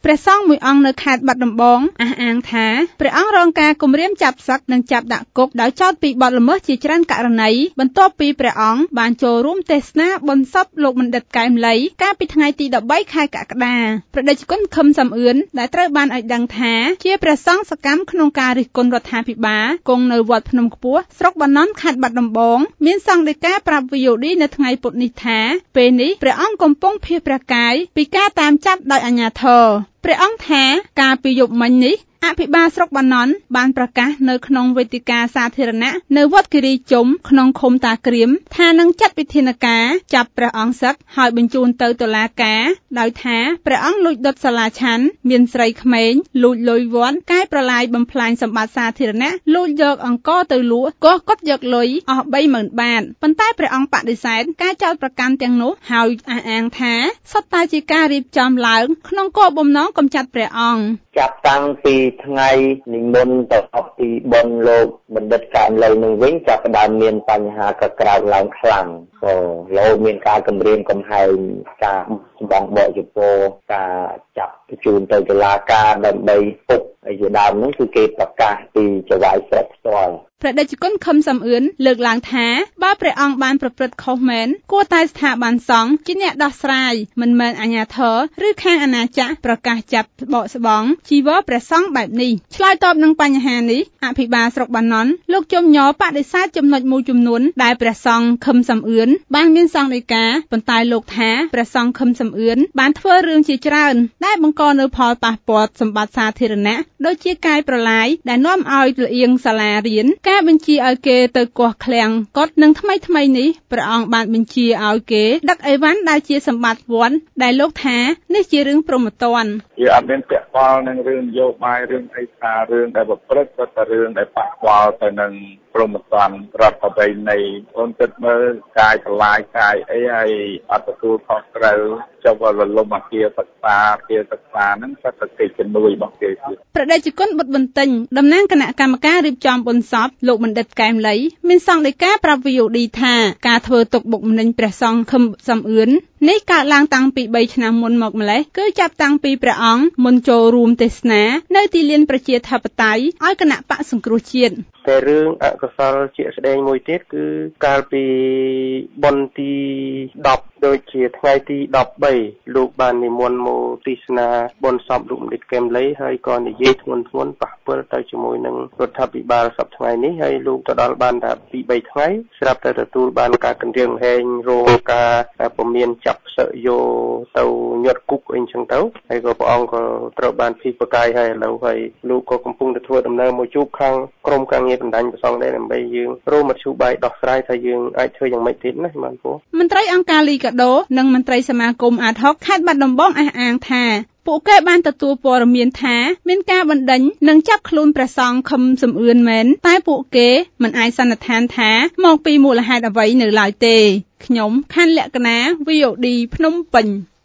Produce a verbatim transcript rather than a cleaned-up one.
ព្រះសង្ឃមួយអង្គនៅខេត្តបាត់ដំបងអះអាងថាព្រះអង្គរងការគំរាមចាប់សឹកនិងចាប់ដាក់គុកដោយចោទពីបទល្មើសជាច្រើនករណីបន្ទាប់ពីព្រះអង្គបានចូលរួមទេសនាបុណ្យសពលោកបណ្ឌិតកែមលីកាលពីថ្ងៃទីដប់បីខែកក្កដាព្រះតេជគុណខឹមសំអឿនដែលត្រូវបានឲ្យដឹងថាជាព្រះសង្ឃសកម្មក្នុងការរិះគន់រដ្ឋាភិបាលគង់នៅវត្តភ្នំខ្ពស់ស្រុកបាណន់ខេត្តបាត់ដំបងមានសង្ឃដីកាប្រាប់ វី អូ ឌី នៅថ្ងៃពុធនេះថាពេលនេះព្រះអង្គកំពុងភៀសព្រះកាយពីការតាមចាប់ដោយអាជ្ញាធរព្រះអង្គថាកាលពីយប់មិញនេះអភិបាលស្រុកបាណន់បានប្រកាសនៅក្នុងវេទិកាសាធារណៈនៅវត្តគិរីជុំក្នុងឃុំតាក្រៀមថានឹងចាត់វិធានការចាប់ព្រះអង្គសឹកហើយបញ្ជូនទៅតុលាការដោយថាព្រះអង្គលួចដុតសាលាឆាន់មានស្រីក្មេងលួចលុយវ័នកែប្រឡាយបំផ្លាញសម្បត្តិសាធារណៈលួចយកអង្ករទៅលក់កោះកុដយកលុយអស់ បីម៉ឺន បាតប៉ុន្តែព្រះអង្គបដិសេធការចោទប្រកាន់ទាំងនោះហើយអះអាងថាសុទ្ធតែជាការរៀបចំឡើងក្នុងគោលបំណងកម្ចាត់ព្រះអង្គចាប់តាំងពីថ្ងៃនិមន្តទៅអបពីបុណ្យលោកបណ្ឌិតកែមលីនឹងវិញចាប់ផ្ដើមមានបញ្ហាកក្រើកឡើងខ្លាំងក៏លោមានការគំរាមកំហែងការបងបកជពោការចាប់បញ្ជូនទៅតុលាការដើម្បីពុកហើយជាដើមនោះគឺគេប្រកាសពីចៅហ្វាយស្រុកផ្ទាល់ព្រះតេជគុណខឹមសំអឿនលើកឡើងថាបើព្រះអង្គបានប្រព្រឹត្តខុសមែនគួរតែស្ថាប័នសង្ឃជាអ្នកដោះស្រាយមិនមែនអាជ្ញាធរឬខាងអាណាចក្រប្រកាសចាប់បកស្បង់ជីវរព្រះសង្ឃបែបនេះឆ្លើយតបនឹងបញ្ហានេះអភិបាលស្រុកបាណន់លោកជុំញបដិសេធចំណុចមួយចំនួនដែលព្រះសង្ឃខឹមសំអឿនបានមានសង្ឃដីកាប៉ុន្តែលោកថាព្រះសង្ឃខឹមសំអឿនបានធ្វើរឿងជាច្រើនដែលបង្កនូវផលប៉ះពាល់សម្បត្តិសាធារណៈដូចជាកាយប្រឡាយដែលនាំឲ្យលៀងសាលារៀនការបញ្ជាឲ្យគេទៅកោះឃ្លាំងកត់និងថ្មីថ្មីនេះព្រះអង្គបានបញ្ជាឲ្យគេដឹកអីវ៉ាន់ដែលជាសម្បត្តិវត្តដែលលោកថានេះជារឿងព្រហ្មទណ្ឌវាអត់មានពាក់ព័ន្ធនឹងរឿងនយោបាយរឿងអីថារឿងដែលប្រព្រឹត្តក៏តែរឿងដែលប៉ះពាល់ទៅនឹងព្រហ្មទណ្ឌរដ្ឋប្រពៃណីអូនគិតមើលកាយប្រឡាយកាយអីហើយអត់ទទួលខុសត្រូវចុះវល់លំអាគារសិក្សាអាគារសិក្សាហ្នឹងសិតតែគេជំនួយរបស់គេទៀតព្រះតេជគុណបុត្របន្ទិញតំណាងគណៈកម្មការរៀបចំបុណ្យសពលោកបណ្ឌិតកែមលីមានសង្ឃដីកាប្រាប់ វី អូ ឌី ថាការធ្វើទុកបុកម្នេញព្រះសង្ឃខឹមសំអឿននេះកើតឡើងតាំងពីបីឆ្នាំមុនមកម្លេះគឺចាប់តាំងពីព្រះអង្គមុនចូលរួមទេសនានៅទីលានប្រជាធិបតេយ្យឲ្យគណៈបកសង្គ្រោះជាតិតែរឿងអកុសលជាក់ស្ដែងមួយទៀតគឺកាលពីបុណ្យទីដប់ដូចជាថ្ងៃទីដប់បីលោកបាននិមន្តមកទេសនាបុណ្យសពលោកបណ្ឌិតកែមលីហើយក៏និយាយធ្ងន់ធ្ងរប៉ះពាល់ទៅជាមួយនឹងរដ្ឋាភិបាលសប្តាហ៍ថ្ងៃនេះហើយលោកទៅដល់បានថាពីបីថ្ងៃស្រាប់តែទទួលបានការគំរាមកំហែងរងការពមៀនចាប់សឹកយកទៅញាត់គុកអីចឹងទៅហើយក៏ព្រះអង្គក៏ត្រូវបានភីប្រកាយហើយឥឡូវហើយលោកក៏កំពុងទៅធ្វើដំណើរមកជួបខាងក្រុមការងារបណ្ដាញប្រសងដែរដើម្បីយើងរកមធ្យោបាយដោះស្រាយថាយើងអាចធ្វើយ៉ាងម៉េចទៀតណាបានពូមន្ត្រីអង្គការលីកាដូនិងមន្ត្រីសមាគមអាតហុកខេត្តបាត់ដំបងអះអាងថាពួកគេបានទទួលព័ត៌មានថាមានការបណ្ដេញនិងចាប់ខ្លួនព្រះសង្ឃខឹមសំអឿនមែនតែពួកគេមិនអាចសន្និដ្ឋានថាមកពីមូលហេតុអ្វីនៅឡើយទេខ្ញុំខាន់លក្ខណា វី អូ ឌី ភ្នំពេញ